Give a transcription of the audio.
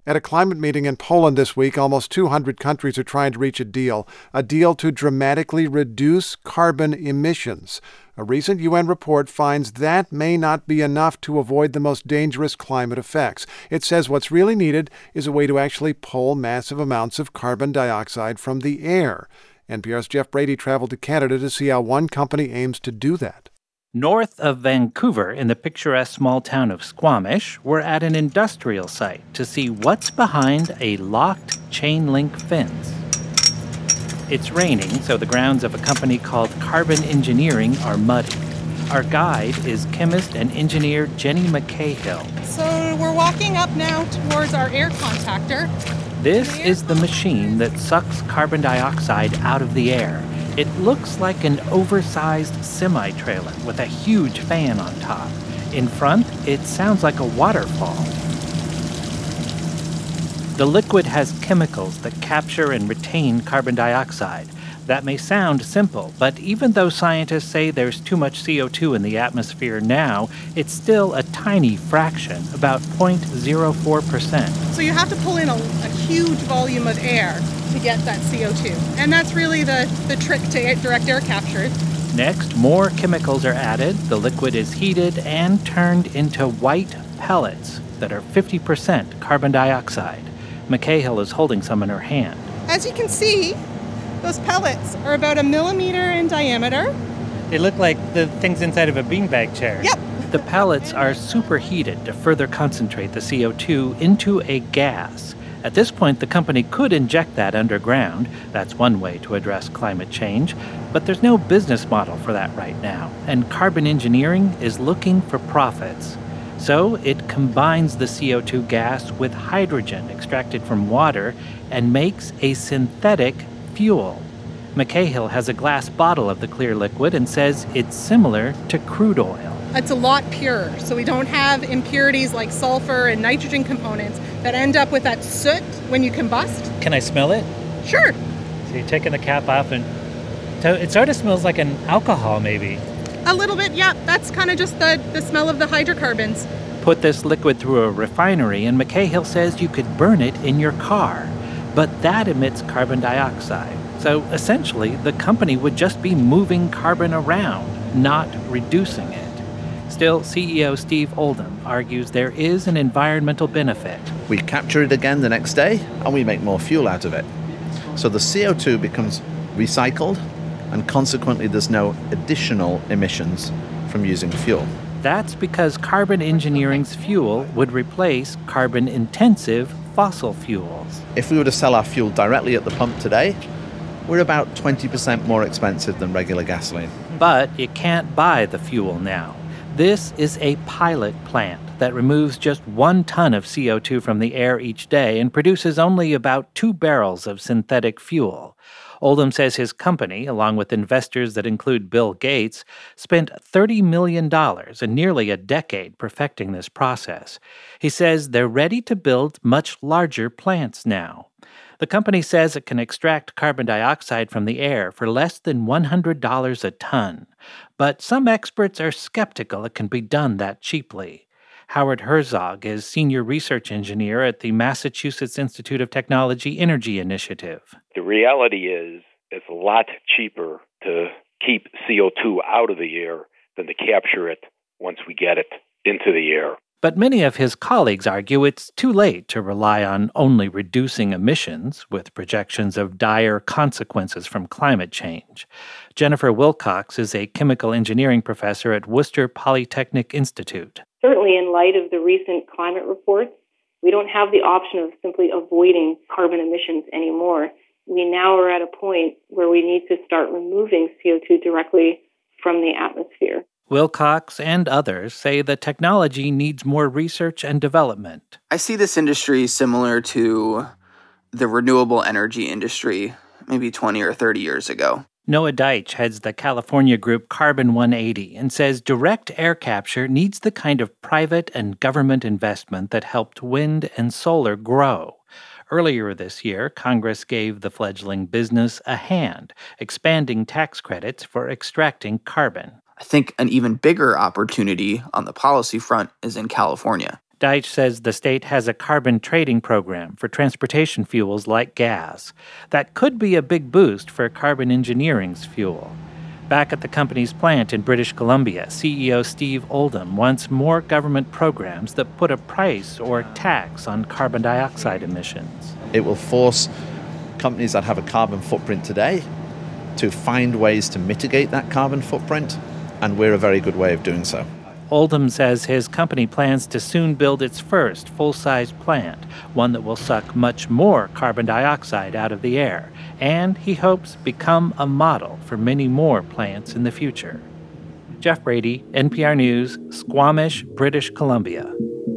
At a climate meeting in Poland this week, almost 200 countries are trying to reach a deal to dramatically reduce carbon emissions. A recent UN report finds that may not be enough to avoid the most dangerous climate effects. It says what's really needed is a way to actually pull massive amounts of carbon dioxide from the air. NPR's Jeff Brady traveled to Canada to see how one company aims to do that. North of Vancouver, in the picturesque small town of Squamish, we're at an industrial site to see what's behind a locked chain-link fence. It's raining, so the grounds of a company called Carbon Engineering are muddy. Our guide is chemist and engineer Jenny McCahill. So we're walking up now towards our air contactor. This is the machine that sucks carbon dioxide out of the air. It looks like an oversized semi-trailer with a huge fan on top. In front, it sounds like a waterfall. The liquid has chemicals that capture and retain carbon dioxide. That may sound simple, but even though scientists say there's too much CO2 in the atmosphere now, it's still a tiny fraction, about 0.04%. So you have to pull in a huge volume of air to get that CO2. And that's really the trick to direct air capture. Next, more chemicals are added, the liquid is heated and turned into white pellets that are 50% carbon dioxide. McCahill is holding some in her hand. As you can see, those pellets are about 1 millimeter in diameter. They look like the things inside of a beanbag chair. Yep. The pellets are superheated to further concentrate the CO2 into a gas. At this point, the company could inject that underground. That's one way to address climate change. But there's no business model for that right now, and Carbon Engineering is looking for profits. So it combines the CO2 gas with hydrogen extracted from water and makes a synthetic fuel. McCahill has a glass bottle of the clear liquid and says it's similar to crude oil. It's a lot purer, so we don't have impurities like sulfur and nitrogen components that end up with that soot when you combust. Can I smell it? Sure. So you're taking the cap off, and it sort of smells like an alcohol, maybe. A little bit, yeah. That's kind of just the smell of the hydrocarbons. Put this liquid through a refinery, and McCahill says you could burn it in your car. But that emits carbon dioxide. So essentially, the company would just be moving carbon around, not reducing it. Still, CEO Steve Oldham argues there is an environmental benefit. We capture it again the next day, and we make more fuel out of it. So the CO2 becomes recycled, and consequently there's no additional emissions from using fuel. That's because Carbon Engineering's fuel would replace carbon-intensive fossil fuels. If we were to sell our fuel directly at the pump today, we're about 20% more expensive than regular gasoline. But you can't buy the fuel now. This is a pilot plant that removes just 1 ton of CO2 from the air each day and produces only about 2 barrels of synthetic fuel. Oldham says his company, along with investors that include Bill Gates, spent $30 million in nearly a decade perfecting this process. He says they're ready to build much larger plants now. The company says it can extract carbon dioxide from the air for less than $100 a ton. But some experts are skeptical it can be done that cheaply. Howard Herzog is senior research engineer at the Massachusetts Institute of Technology Energy Initiative. The reality is it's a lot cheaper to keep CO2 out of the air than to capture it once we get it into the air. But many of his colleagues argue it's too late to rely on only reducing emissions, with projections of dire consequences from climate change. Jennifer Wilcox is a chemical engineering professor at Worcester Polytechnic Institute. Certainly, in light of the recent climate reports, we don't have the option of simply avoiding carbon emissions anymore. We now are at a point where we need to start removing CO2 directly from the atmosphere. Wilcox and others say the technology needs more research and development. I see this industry similar to the renewable energy industry maybe 20 or 30 years ago. Noah Deitch heads the California group Carbon 180 and says direct air capture needs the kind of private and government investment that helped wind and solar grow. Earlier this year, Congress gave the fledgling business a hand, expanding tax credits for extracting carbon. I think an even bigger opportunity on the policy front is in California. Deitch says the state has a carbon trading program for transportation fuels like gas. That could be a big boost for Carbon Engineering's fuel. Back at the company's plant in British Columbia, CEO Steve Oldham wants more government programs that put a price or tax on carbon dioxide emissions. It will force companies that have a carbon footprint today to find ways to mitigate that carbon footprint, and we're a very good way of doing so. Oldham says his company plans to soon build its first full-size plant, one that will suck much more carbon dioxide out of the air, and he hopes become a model for many more plants in the future. Jeff Brady, NPR News, Squamish, British Columbia.